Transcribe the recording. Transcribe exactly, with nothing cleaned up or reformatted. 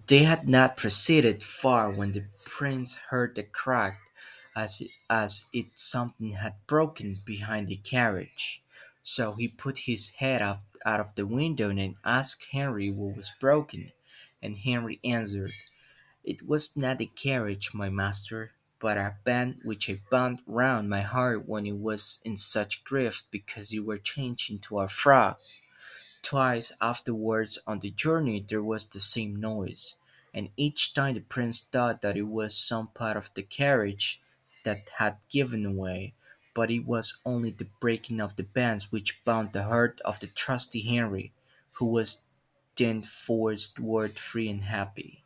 They had not proceeded far when the prince heard a crack as it, as it something had broken behind the carriage. So he put his head out, out of the window and asked Henry what was broken. And Henry answered, "It was not the carriage, my master, but a band which I bound round my heart when I was in such grief because you were changed into a frog." Twice afterwards on the journey there was the same noise, and each time the prince thought that it was some part of the carriage that had given way, but it was only the breaking of the bands which bound the heart of the trusty Henry, who was thenceforward free and happy.